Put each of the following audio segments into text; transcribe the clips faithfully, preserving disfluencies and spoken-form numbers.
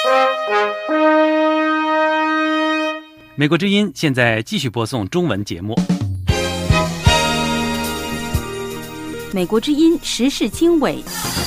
美国之音现在继续播送中文节目。 美国之音时事经纬，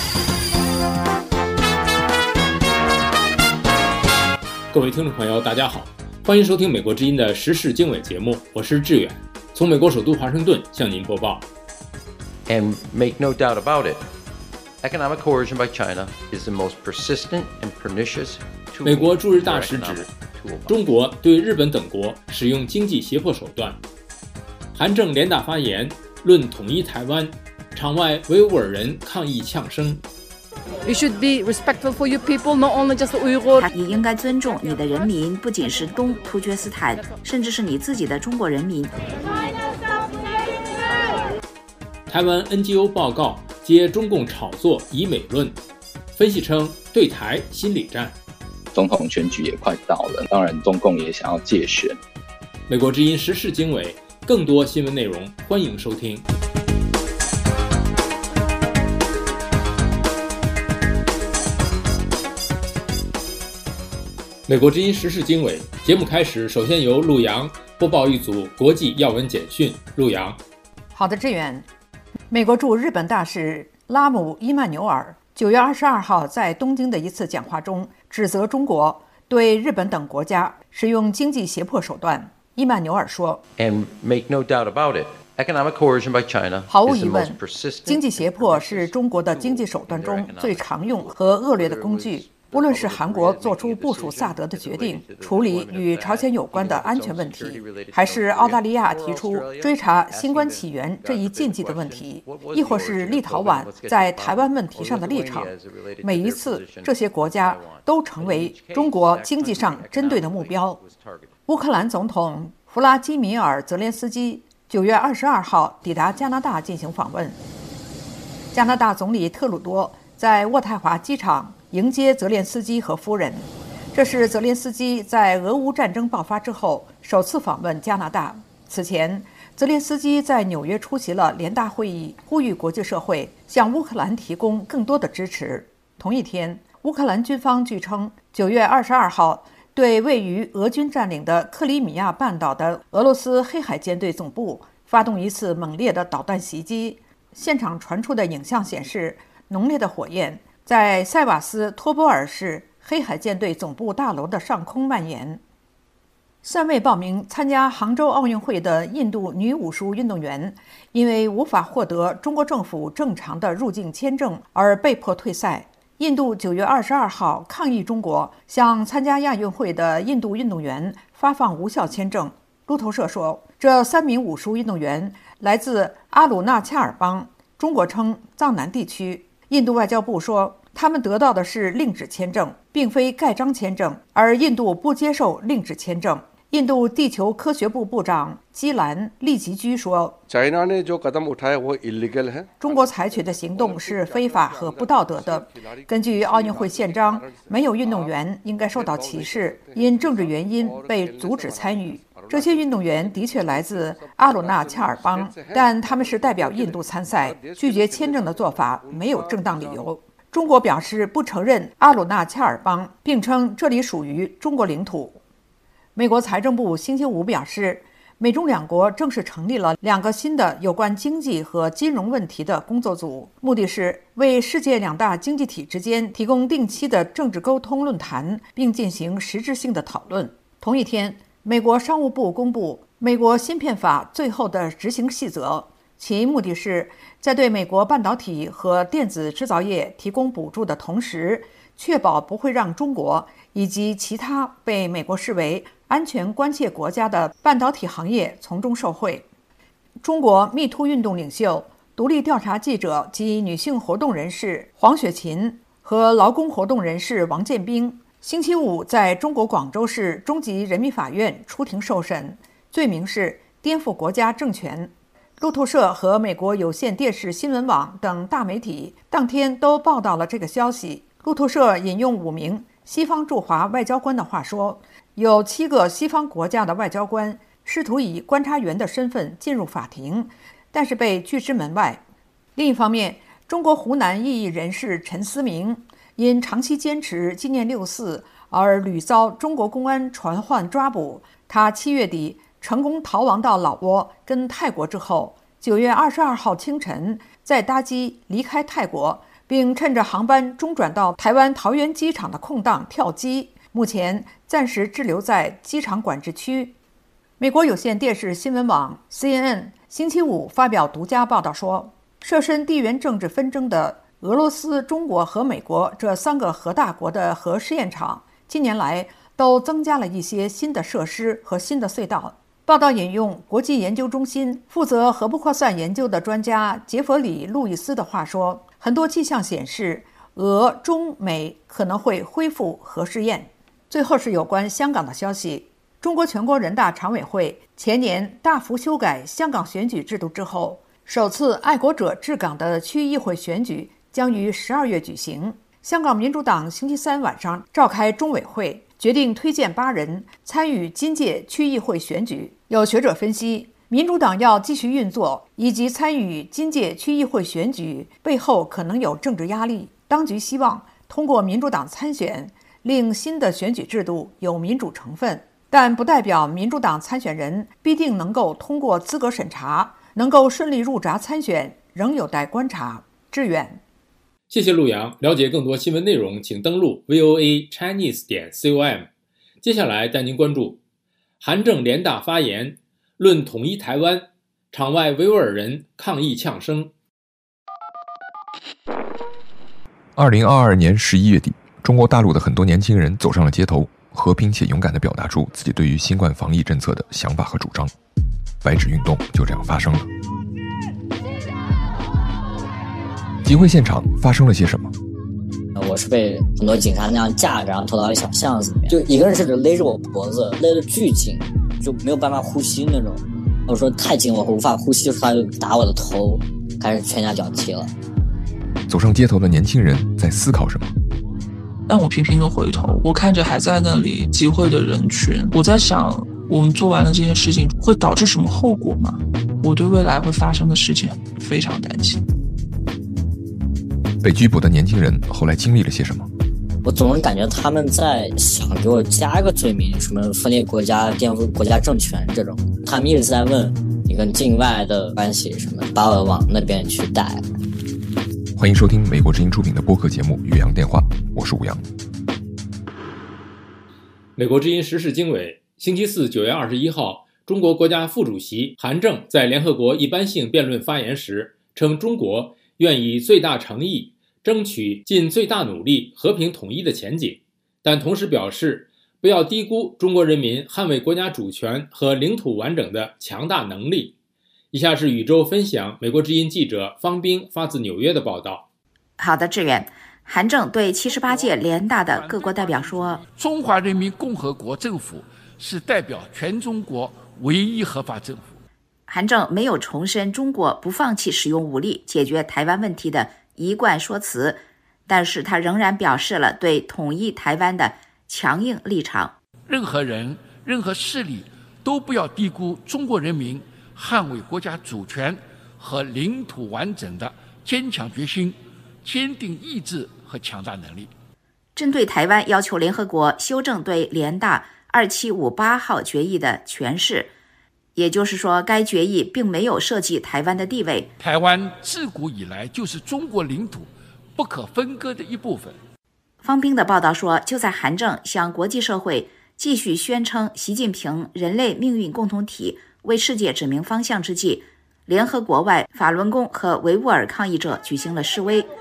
各位听众朋友大家好，欢迎收听美国之音的时事经纬节目，我是志远，从美国首都华盛顿向您播报。 And make no doubt about it, economic coercion by China is the most persistent and pernicious tool. 美国驻日大使指，中国对日本等国使用经济胁迫手段。韩正联大发言论统一台湾，场外维吾尔人抗议呛声。 You should be respectful for your people, not only just the Uyghur. 你应该尊重你的人民，不仅是东突厥斯坦，甚至是你自己的中国人民。 台湾 N G O 报告揭中共炒作以美论，分析称对台心理战。 总统选举也快到了，当然中共也想要借选。 美国之音时事经纬，更多新闻内容欢迎收听。美国之音时事经纬节目开始，首先由陆洋播报一组国际要闻简讯。陆洋。 好的，志远。美国驻日本大使拉姆·伊曼纽尔九月二十二号在东京的一次讲话中，指责中国对日本等国家使用经济胁迫手段。伊曼纽尔说 And make no doubt about it, economic coercion by China 毫无 is 疑 the 问 most persistent. 经济胁迫是中国的经济手段中最常用和恶劣的工具。无论是韩国做出部署萨德的决定，处理与朝鲜有关的安全问题，还是澳大利亚提出追查新冠起源这一禁忌的问题，亦或是立陶宛在台湾问题上的立场，每一次这些国家都成为中国经济上针对的目标。乌克兰总统弗拉基米尔·泽连斯基九月二十二号抵达加拿大进行访问，加拿大总理特鲁多在渥太华机场迎接泽连斯基和夫人，这是泽连斯基在俄乌战争爆发之后首次访问加拿大。此前，泽连斯基在纽约出席了联大会议，呼吁国际社会向乌克兰提供更多的支持。同一天，乌克兰军方据称，九月二十二号对位于俄军占领的克里米亚半岛的俄罗斯黑海舰队总部发动一次猛烈的导弹袭击。现场传出的影像显示，浓烈的火焰在塞瓦斯托波尔市黑海舰队总部大楼的上空蔓延。三位报名参加杭州奥运会的印度女武术运动员，因为无法获得中国政府正常的入境签证而被迫退赛。印度九月二十二号抗议中国向参加亚运会的印度运动员发放无效签证。路透社说，这三名武术运动员来自阿鲁纳恰尔邦，中国称藏南地区。印度外交部说，他们得到的是令旨签证，并非盖章签证，而印度不接受令旨签证。印度地球科学部部长基兰利吉居说，中国采取的行动是非法和不道德的。根据奥运会宪章，没有运动员应该受到歧视，因政治原因被阻止参与。这些运动员的确来自阿鲁纳恰尔邦，但他们是代表印度参赛，拒绝签证的做法没有正当理由。中国表示不承认阿鲁纳恰尔邦，并称这里属于中国领土。美国财政部星期五表示，美中两国正式成立了两个新的有关经济和金融问题的工作组，目的是为世界两大经济体之间提供定期的政治沟通论坛，并进行实质性的讨论。同一天，美国商务部公布美国芯片法最后的执行细则，其目的是在对美国半导体和电子制造业提供补助的同时，确保不会让中国以及其他被美国视为安全关切国家的半导体行业从中受惠。中国 Me Too 运动领袖、独立调查记者及女性活动人士黄雪琴和劳工活动人士王建兵星期五在中国广州市中级人民法院出庭受审，罪名是颠覆国家政权。路透社和美国有线电视新闻网等大媒体当天都报道了这个消息。路透社引用五名西方驻华外交官的话说，有七个西方国家的外交官试图以观察员的身份进入法庭，但是被拒之门外。另一方面，中国湖南异议人士陈思明因长期坚持纪念六四而屡遭中国公安传唤抓捕。他七月底成功逃亡到老挝跟泰国之后，九月二十二号清晨再搭机离开泰国，并趁着航班中转到台湾桃园机场的空档跳机，目前暂时滞留在机场管制区。美国有线电视新闻网 C N N 星期五发表独家报道说，涉身地缘政治纷争的俄罗斯、中国和美国这三个核大国的核试验场近年来都增加了一些新的设施和新的隧道。报道引用国际研究中心负责核不扩散研究的专家杰弗里·路易斯的话说，很多迹象显示俄、中、美可能会恢复核试验。最后是有关香港的消息。中国全国人大常委会前年大幅修改香港选举制度之后，首次爱国者治港的区议会选举将于十二月举行。香港民主党星期三晚上召开中委会，决定推荐八人参与今届区议会选举。有学者分析，民主党要继续运作以及参与今届区议会选举背后可能有政治压力，当局希望通过民主党参选，令新的选举制度有民主成分，但不代表民主党参选人必定能够通过资格审查，能够顺利入闸参选，仍有待观察。志远， 谢谢陆阳。了解更多新闻内容，请登录 V O A Chinese 点 com。接下来带您关注韩正联大发言，论统一台湾，场外维吾尔人抗议呛声。 二零二二年十一月底，中国大陆的很多年轻人走上了街头，和平且勇敢地表达出自己对于新冠防疫政策的想法和主张。白纸运动就这样发生了。集会现场发生了些什么？ 我是被很多警察那样架着，然后拖到一小巷子里面，就一个人甚至勒着我脖子，勒得巨紧，就没有办法呼吸那种。我说太紧，我无法呼吸，他就打我的头，开始拳打脚踢了。 走上街头的年轻人在思考什么？ 当我频频地回头，我看着还在那里集会的人群，我在想，我们做完了这件事情会导致什么后果吗？我对未来会发生的事情非常担心。 被拘捕的年轻人后来经历了些什么？ 我总是感觉他们在想给我加一个罪名，什么分裂国家、颠覆国家政权这种。他们一直在问你跟境外的关系什么，把我往那边去带。 欢迎收听美国之音出品的播客节目《岳阳电话》，我是吴阳。 美国之音时事经纬，星期四九月二十一号，中国国家副主席韩正在联合国一般性辩论发言时称，中国愿以最大诚意争取尽最大努力和平统一的前景，但同时表示不要低估中国人民捍卫国家主权和领土完整的强大能力。以下是宇宙分享美国之音记者方冰发自纽约的报道。 好的，志远。韩正对七十八届联大的各国代表说， 中华人民共和国政府是代表全中国唯一合法政府。 韩正没有重申中国不放弃使用武力解决台湾问题的一贯说辞，但是他仍然表示了对统一台湾的强硬立场。 任何人、任何势力都不要低估中国人民捍卫国家主权和领土完整的坚强决心、坚定意志和强大能力。 针对台湾要求联合国修正对联大二七五八号决议的诠释，也就是说该决议并没有涉及台湾的地位。 台湾自古以来就是中国领土不可分割的一部分。 方冰的报道说，就在韩正向国际社会继续宣称习近平人类命运共同体为世界指明方向之际，联合国外法轮功和维吾尔抗议者举行了示威，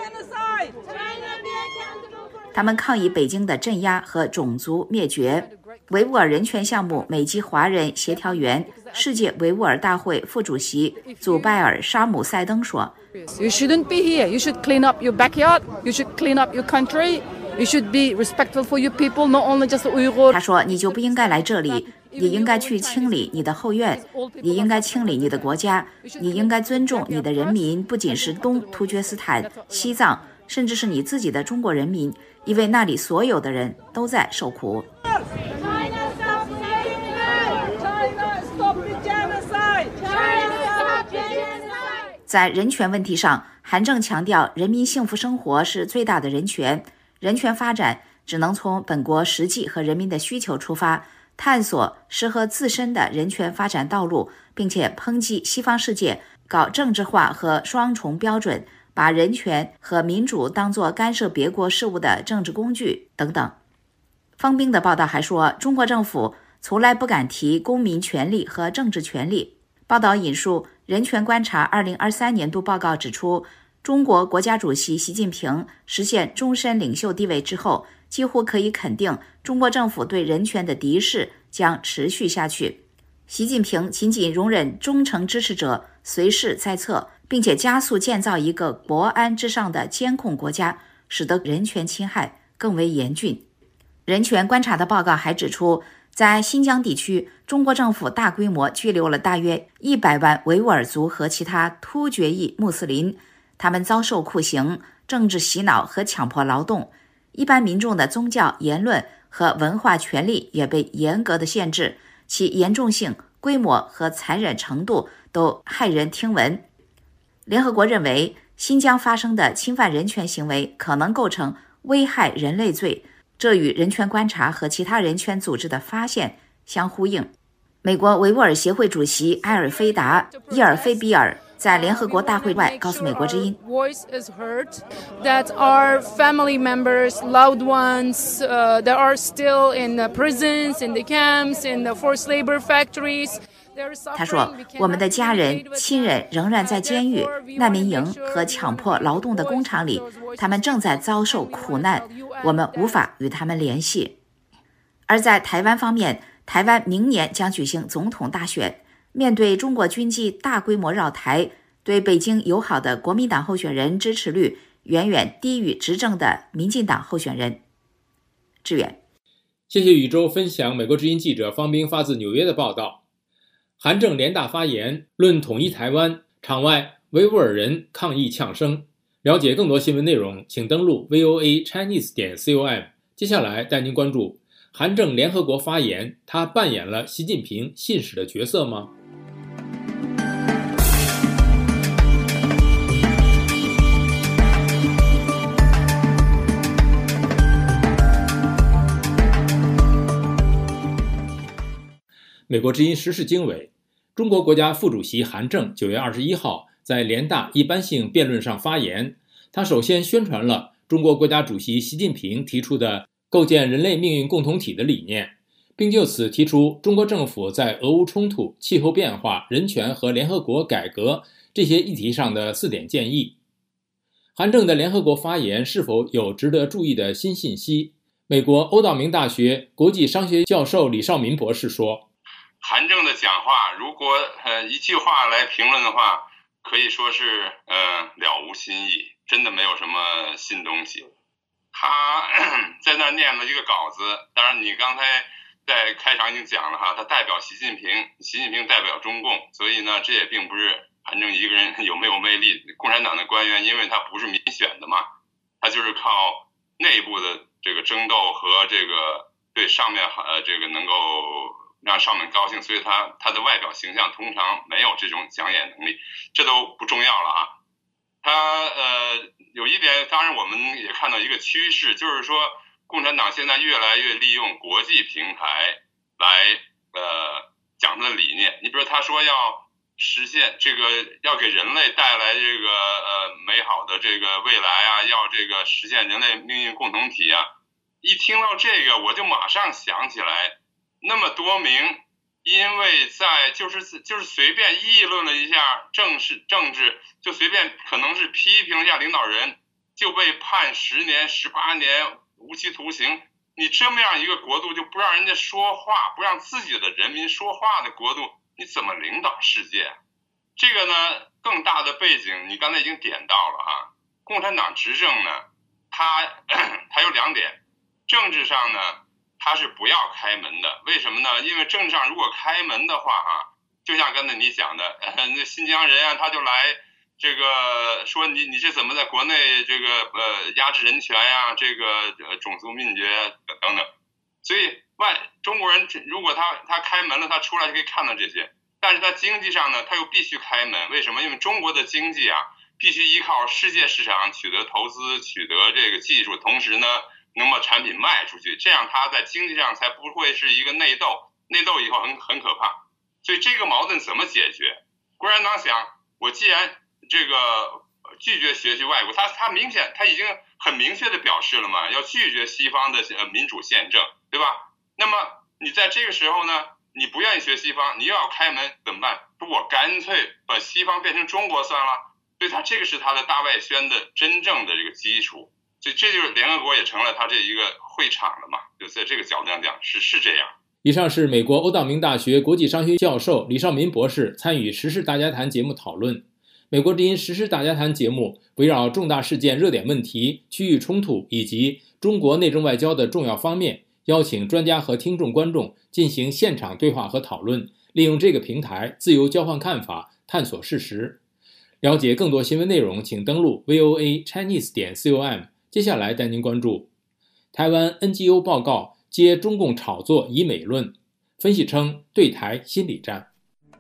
他们抗议北京的镇压和种族灭绝。维吾尔人权项目美籍华人协调员、世界维吾尔大会副主席祖拜尔·沙姆塞登说 You shouldn't be here. You should clean up your backyard. You should clean up your country. You should be respectful for your people, not only just the Uyghur. 他说，你就不应该来这里，你应该去清理你的后院，你应该清理你的国家，你应该尊重你的人民，不仅是东突厥斯坦、西藏，甚至是你自己的中国人民，因为那里所有的人都在受苦。在人权问题上，韩正强调人民幸福生活是最大的人权，人权发展只能从本国实际和人民的需求出发，探索适合自身的人权发展道路，并且抨击西方世界搞政治化和双重标准，把人权和民主当作干涉别国事务的政治工具等等。方冰的报道还说，中国政府从来不敢提公民权利和政治权利。报道引述人权观察二零二三年度报告指出，中国国家主席习近平实现终身领袖地位之后，几乎可以肯定中国政府对人权的敌视将持续下去。习近平仅仅容忍忠诚支持者随时在侧，并且加速建造一个国安至上的监控国家，使得人权侵害更为严峻。人权观察的报告还指出，在新疆地区，中国政府大规模拘留了大约一百万维吾尔族和其他突厥裔穆斯林，他们遭受酷刑、政治洗脑和强迫劳动，一般民众的宗教、言论和文化权利也被严格的限制，其严重性、规模和残忍程度都骇人听闻。联合国认为，新疆发生的侵犯人权行为可能构成危害人类罪，这与人权观察和其他人权组织的发现相呼应。美国维吾尔协会主席埃尔菲达·伊尔菲比尔在联合国大会外告诉美国之音 Voice is heard, that our family members, loved ones, uh, that are still in the prisons, in the camps, in the forced labor factories. 他说，我们的家人、亲人仍然在监狱、难民营和强迫劳动的工厂里，他们正在遭受苦难，我们无法与他们联系。而在台湾方面，台湾明年将举行总统大选，面对中国军机大规模绕台，对北京友好的国民党候选人支持率远远低于执政的民进党候选人。志远， 谢谢宇宙分享美国之音记者方冰发自纽约的报道。韩正联大发言论统一台湾，场外维吾尔人抗议呛声。了解更多新闻内容，请登录 V O A Chinese 点 com。接下来带您关注韩正联合国发言，他扮演了习近平信使的角色吗？美国之音时事经纬，中国国家副主席韩正九月二十一号在联大一般性辩论上发言，他首先宣传了中国国家主席习近平提出的构建人类命运共同体的理念，并就此提出中国政府在俄乌冲突、气候变化、人权和联合国改革这些议题上的四点建议。韩正的联合国发言是否有值得注意的新信息？美国欧道明大学国际商学教授李少民博士说， 韩正的讲话如果呃一句话来评论的话，可以说是呃了无新意，真的没有什么新东西。他在那儿念了一个稿子，当然你刚才在开场已经讲了哈，他代表习近平，习近平代表中共，所以呢这也并不是韩正一个人有没有魅力。共产党的官员因为他不是民选的嘛，他就是靠内部的这个争斗和这个对上面呃这个能够让上面高兴，所以他他的外表形象通常没有这种讲演能力，这都不重要了啊。他呃有一点，当然我们也看到一个趋势，就是说共产党现在越来越利用国际平台来呃讲他的理念。你比如他说要实现这个，要给人类带来这个呃美好的这个未来啊，要这个实现人类命运共同体啊。一听到这个，我就马上想起来，那么多名因为在就是就是随便议论了一下政治政治，就随便可能是批评一下领导人，就被判十年、十八年无期徒刑。你这么样一个国度，就不让人家说话，不让自己的人民说话的国度，你怎么领导世界？这个呢，更大的背景你刚才已经点到了啊。共产党执政呢，它它有两点，政治上呢，它是不要开门的。为什么呢？因为政治上如果开门的话啊，就像刚才你讲的，呃、那新疆人啊，他就来这个说你你这怎么在国内这个呃压制人权呀、啊，这个呃种族灭绝等等。所以外中国人如果他他开门了，他出来就可以看到这些。但是他经济上呢，他又必须开门。为什么？因为中国的经济啊，必须依靠世界市场取得投资、取得这个技术，同时呢， 能把产品卖出去，这样它在经济上才不会是一个内斗，内斗以后很很可怕。所以这个矛盾怎么解决？共产党想，我既然这个拒绝学习外国，他他明显他已经很明确的表示了嘛，要拒绝西方的民主宪政，对吧？那么你在这个时候呢，你不愿意学西方，你又要开门怎么办？不，我干脆把西方变成中国算了。所以他这个是他的大外宣的真正的这个基础，所以这就是联合国也成了他这一个会场了嘛，就在这个角度上讲是是这样。 以上是美国欧道明大学国际商学教授李绍民博士参与时事大家谈节目讨论。美国之音时事大家谈节目围绕重大事件、热点问题、区域冲突以及中国内政外交的重要方面，邀请专家和听众观众进行现场对话和讨论，利用这个平台自由交换看法，探索事实。了解更多新闻内容，请登录 V O A Chinese 点 com。接下来带您关注台湾 N G O 报告揭中共炒作以美论，分析称对台心理战。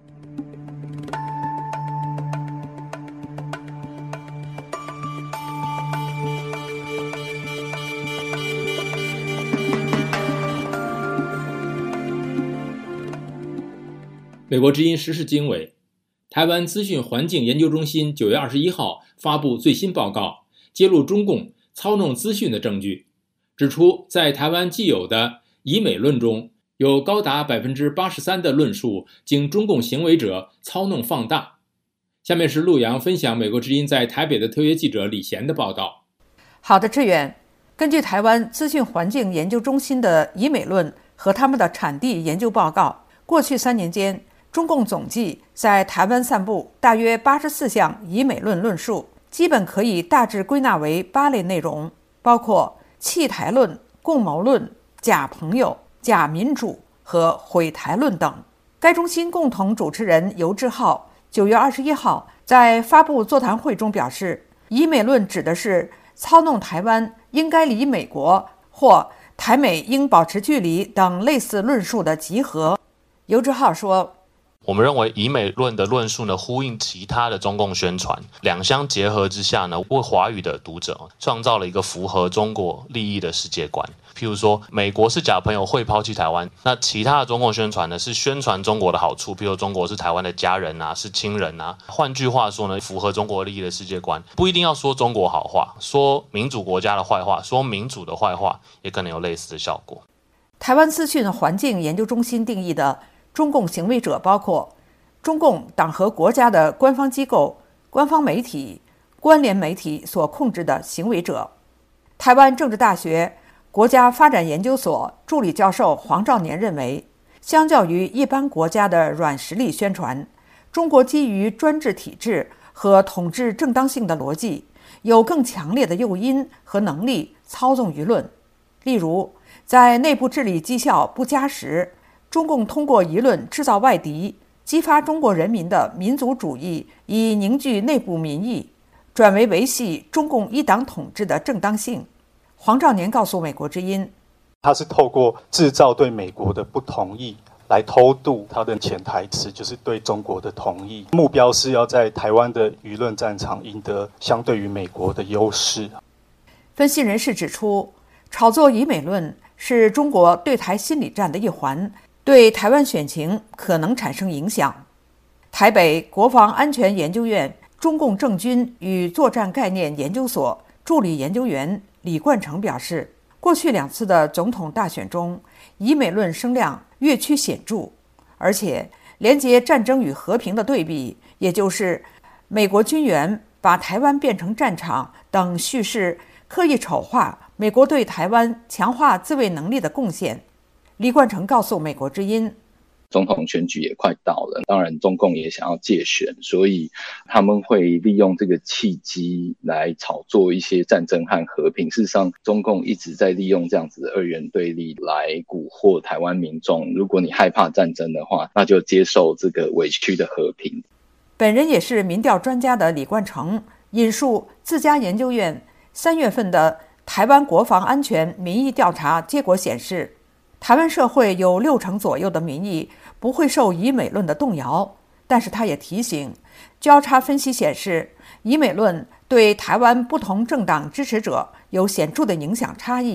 美国之音时事经纬，台湾资讯环境研究中心九月二十一号发布最新报告，揭露中共操弄资讯的证据，指出在台湾既有的以美论中，有高达 百分之八十三 的论述经中共行为者操弄放大。下面是陆阳分享美国之音在台北的特约记者李贤的报道。 好的，志远，根据台湾资讯环境研究中心的以美论和他们的产地研究报告，过去三年间，中共总计在台湾散布大约八十四项以美论论述，基本可以大致归纳为八类内容，包括弃台论、共谋论、假朋友、假民主和毁台论等。该中心共同主持人游志浩九月二十一号在发布座谈会中表示，以美论指的是操弄台湾应该离美国或台美应保持距离等类似论述的集合。游志浩说， 我们认为以美论的论述呢，呼应其他的中共宣传，两相结合之下呢，为华语的读者创造了一个符合中国利益的世界观。譬如说，美国是假朋友会抛弃台湾，那其他的中共宣传呢，是宣传中国的好处，譬如中国是台湾的家人啊，是亲人啊。换句话说呢，符合中国利益的世界观，不一定要说中国好话，说民主国家的坏话，说民主的坏话，也可能有类似的效果。 台湾资讯环境研究中心定义的中共行为者包括中共党和国家的官方机构、官方媒体、关联媒体所控制的行为者。台湾政治大学国家发展研究所助理教授黄兆年认为，相较于一般国家的软实力宣传，中国基于专制体制和统治正当性的逻辑，有更强烈的诱因和能力操纵舆论。例如，在内部治理绩效不佳时，中共通过舆论制造外敌，激发中国人民的民族主义，以凝聚内部民意，转为维系中共一党统治的正当性。黄兆年告诉美国之音， 他是透过制造对美国的不同意来偷渡他的潜台词，就是对中国的同意，目标是要在台湾的舆论战场赢得相对于美国的优势。 分析人士指出，炒作以美论是中国对台心理战的一环，对台湾选情可能产生影响。台北国防安全研究院中共政军与作战概念研究所助理研究员李冠成表示，过去两次的总统大选中，以美论声量越趋显著，而且连结战争与和平的对比，也就是美国军援把台湾变成战场等叙事，刻意丑化美国对台湾强化自卫能力的贡献。李冠成告诉美国之音， 总统选举也快到了，当然中共也想要借选，所以他们会利用这个契机来炒作一些战争和和平。事实上，中共一直在利用这样子的二元对立来蛊惑台湾民众，如果你害怕战争的话，那就接受这个委屈的和平。 本人也是民调专家的李冠成引述自家研究院三月份的台湾国防安全民意调查结果显示，台湾社会有六成左右的民意不会受以美论的动摇，但是他也提醒，交叉分析显示，以美论对台湾不同政党支持者有显著的影响差异，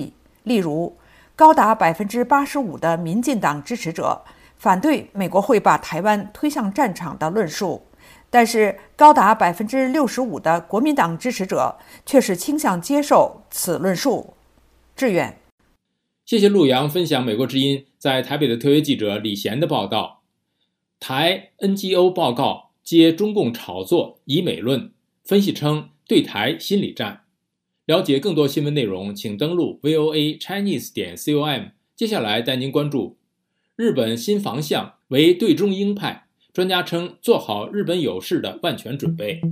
例如，高达百分之八十五的民进党支持者反对美国会把台湾推向战场的论述，但是高达百分之六十五的国民党支持者却是倾向接受此论述。志远， 谢谢陆洋分享美国之音在台北的特约记者李贤的报道。台 N G O 报告揭中共炒作以美论，分析称对台心理战。了解更多新闻内容，请登录 V O A Chinese 点 com。接下来带您关注日本新方向为对中鹰派，专家称做好日本有事的万全准备。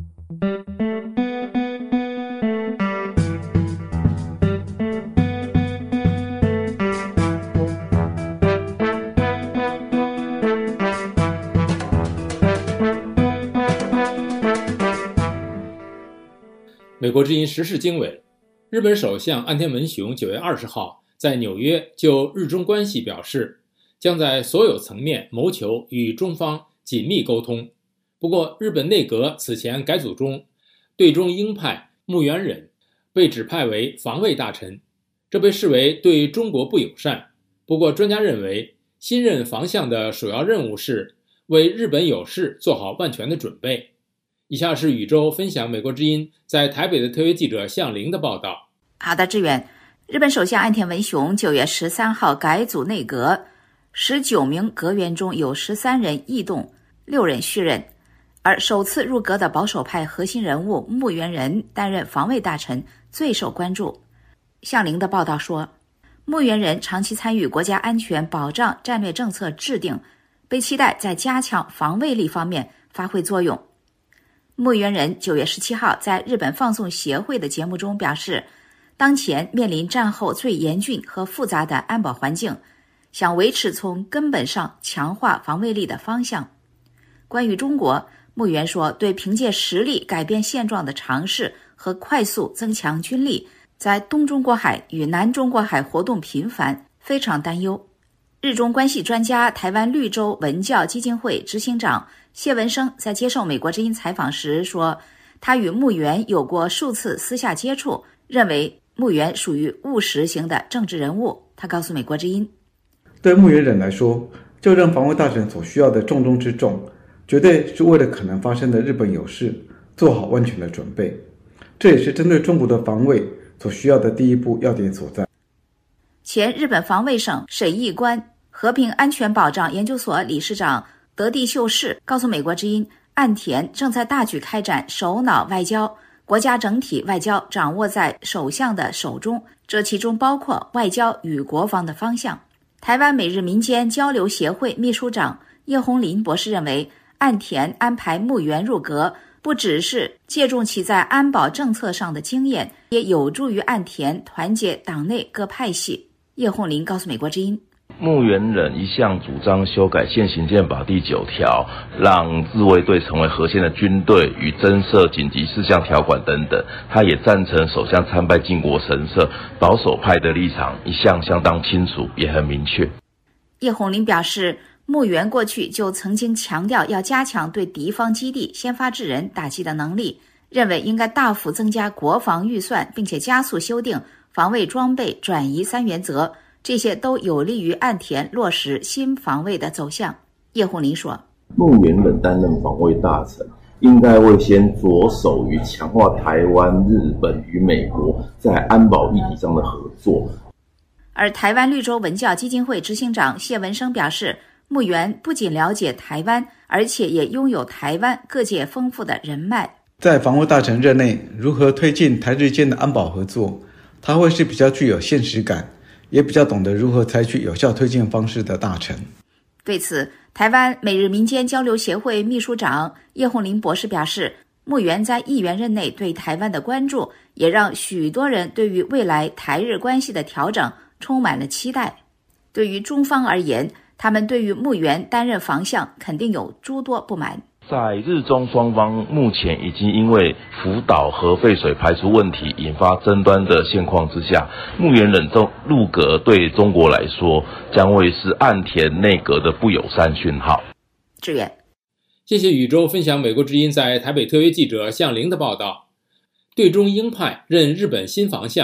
美国之音时事经纬，日本首相岸田文雄九月二十号在纽约就日中关系表示，将在所有层面谋求与中方紧密沟通。不过，日本内阁此前改组中，对中鹰派木原忍被指派为防卫大臣，这被视为对中国不友善。不过，专家认为，新任防相的首要任务是为日本有事做好万全的准备。以下是宇宙分享美国之音在台北的特约记者向玲的报道。 好的，志远。日本首相岸田文雄九月十三号改组内阁，十九名阁员中有十三人异动，六人续任，而首次入阁的保守派核心人物木原忍担任防卫大臣最受关注。向玲的报道说，木原忍长期参与国家安全保障战略政策制定，被期待在加强防卫力方面发挥作用。木原忍九月十七号在日本放送协会的节目中表示，当前面临战后最严峻和复杂的安保环境，想维持从根本上强化防卫力的方向。关于中国，木原说，对凭借实力改变现状的尝试和快速增强军力，在东中国海与南中国海活动频繁，非常担忧。日中关系专家台湾绿洲文教基金会执行长谢文生在接受美国之音采访时说，他与木原有过数次私下接触，认为木原属于务实型的政治人物。他告诉美国之音， 对木原忍来说，就任防卫大臣所需要的重中之重，绝对是为了可能发生的日本有事做好万全的准备，这也是针对中国的防卫所需要的第一步要点所在。 前日本防卫省审议官、和平安全保障研究所理事长德地秀士告诉美国之音，岸田正在大举开展首脑外交，国家整体外交掌握在首相的手中，这其中包括外交与国防的方向。台湾美日民间交流协会秘书长叶宏林博士认为，岸田安排木原入阁，不只是借重其在安保政策上的经验，也有助于岸田团结党内各派系。叶宏林告诉美国之音， 木原忍一向主张修改现行宪法第九条，让自卫队成为核心的军队与增设紧急事项条款等等。他也赞成首相参拜靖国神社，保守派的立场一向相当清楚，也很明确。 叶宏林表示，木原过去就曾经强调要加强对敌方基地先发制人打击的能力，认为应该大幅增加国防预算，并且加速修订防卫装备转移三原则，这些都有利于岸田落实新防卫的走向。叶宏林说， 木原忍担任防卫大臣，应该会先着手于强化台湾、日本与美国在安保议题上的合作。 而台湾绿洲文教基金会执行长谢文生表示，木原不仅了解台湾，而且也拥有台湾各界丰富的人脉。 在防卫大臣任内，如何推进台日间的安保合作，他会是比较具有现实感，也比较懂得如何采取有效推进方式的大臣。 对此，台湾美日民间交流协会秘书长叶宏林博士表示，木原在议员任内对台湾的关注，也让许多人对于未来台日关系的调整充满了期待。对于中方而言，他们对于木原担任防相肯定有诸多不满。 在日中双方目前已经因为福岛核废水排出问题引发争端的现况之下，木原忍入阁对中国来说将会是岸田内阁的不友善讯号。 志远， 谢谢宇宙分享美国之音在台北特约记者向玲的报道。对中鹰派任日本新防相，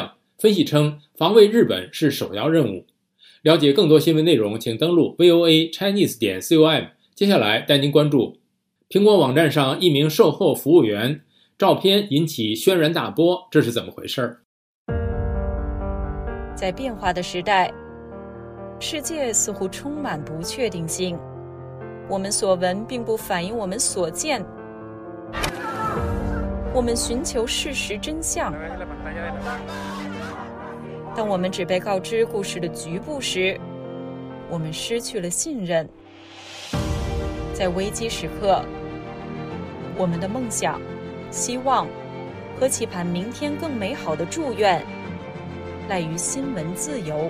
分析称，防卫日本是首要任务。了解更多新闻内容，请登录 V O A Chinese 点 com。接下来带您关注苹果网站上一名售后服务员照片引起轩然大波，这是怎么回事？ 在变化的时代，世界似乎充满不确定性。我们所闻并不反映我们所见。我们寻求事实真相。当我们只被告知故事的局部时，我们失去了信任。在危机时刻，我们的梦想、希望和期盼明天更美好的祝愿赖于新闻自由。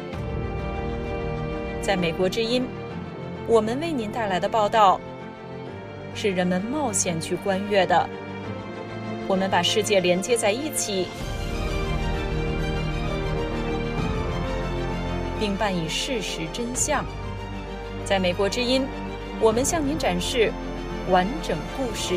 在美国之音，我们为您带来的报道是人们冒险去观阅的。我们把世界连接在一起，并伴以事实真相。在美国之音，我们向您展示完整故事。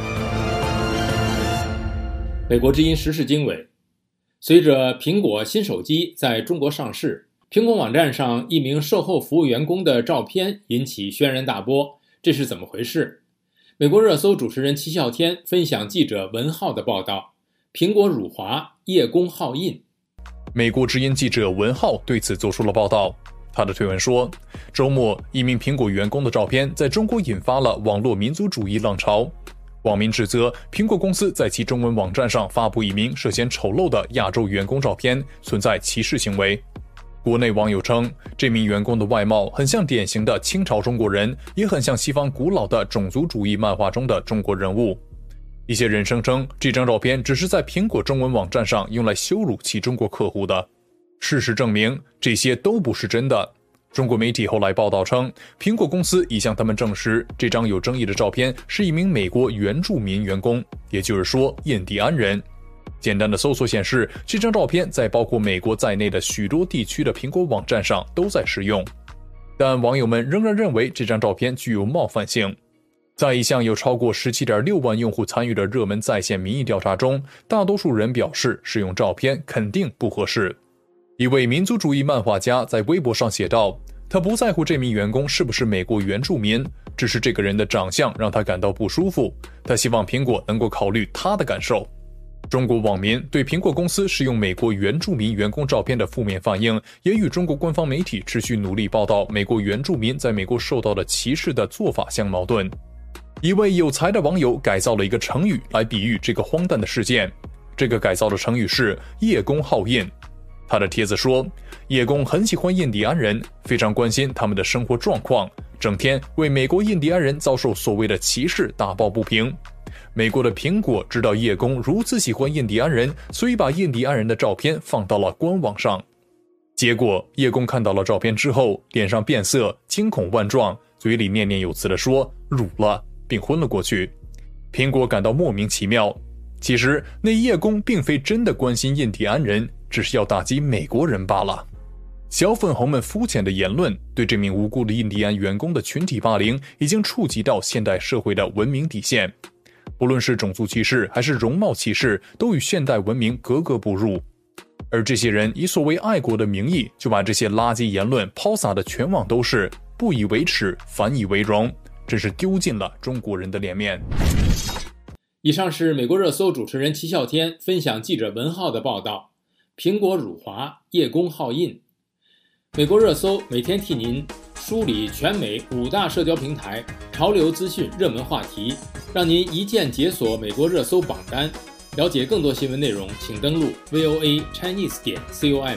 美国之音时事经纬，随着苹果新手机在中国上市，苹果网站上一名售后服务员工的照片引起轩然大波，这是怎么回事？美国热搜主持人齐啸天分享记者文浩的报道：苹果辱华，叶公好印。 美国之音记者文浩对此做出了报道。他的推文说，周末一名苹果员工的照片在中国引发了网络民族主义浪潮。网民指责苹果公司在其中文网站上发布一名涉嫌丑陋的亚洲员工照片，存在歧视行为。国内网友称，这名员工的外貌很像典型的清朝中国人，也很像西方古老的种族主义漫画中的中国人物。一些人声称，这张照片只是在苹果中文网站上用来羞辱其中国客户的。事实证明，这些都不是真的。中国媒体后来报道称，苹果公司已向他们证实，这张有争议的照片是一名美国原住民员工，也就是说印第安人。简单的搜索显示，这张照片在包括美国在内的许多地区的苹果网站上都在使用，但网友们仍然认为这张照片具有冒犯性。在一项有超过 十七点六万用户参与的热门在线民意调查中，大多数人表示使用照片肯定不合适。一位民族主义漫画家在微博上写道，他不在乎这名员工是不是美国原住民，只是这个人的长相让他感到不舒服，他希望苹果能够考虑他的感受。中国网民对苹果公司使用美国原住民员工照片的负面反应，也与中国官方媒体持续努力报道美国原住民在美国受到的歧视的做法相矛盾。一位有才的网友改造了一个成语来比喻这个荒诞的事件，这个改造的成语是叶公好印。他的帖子说，叶公很喜欢印第安人，非常关心他们的生活状况，整天为美国印第安人遭受所谓的歧视打抱不平。美国的苹果知道叶公如此喜欢印第安人，所以把印第安人的照片放到了官网上。结果叶公看到了照片之后，脸上变色，惊恐万状，嘴里念念有词地说辱了，并昏了过去。苹果感到莫名其妙，其实那叶公并非真的关心印第安人，只是要打击美国人罢了。小粉红们肤浅的言论对这名无辜的印第安员工的群体霸凌，已经触及到现代社会的文明底线。不论是种族歧视还是容貌歧视，都与现代文明格格不入。而这些人以所谓爱国的名义，就把这些垃圾言论抛洒的全网都是，不以为耻，反以为荣，真是丢尽了中国人的脸面。 以上是美国热搜主持人齐啸天分享记者文浩的报道：苹果辱华，叶公好印。美国热搜每天替您梳理全美五大社交平台潮流资讯热门话题，让您一键解锁美国热搜榜单。了解更多新闻内容，请登录 V O A Chinese 点 com。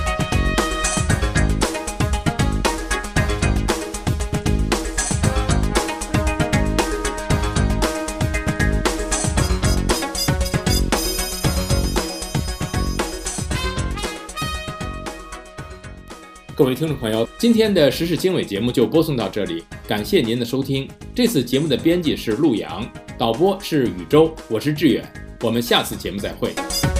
各位听众朋友，今天的时事经纬节目就播送到这里，感谢您的收听。这次节目的编辑是陆阳，导播是宇宙，我是志远，我们下次节目再会。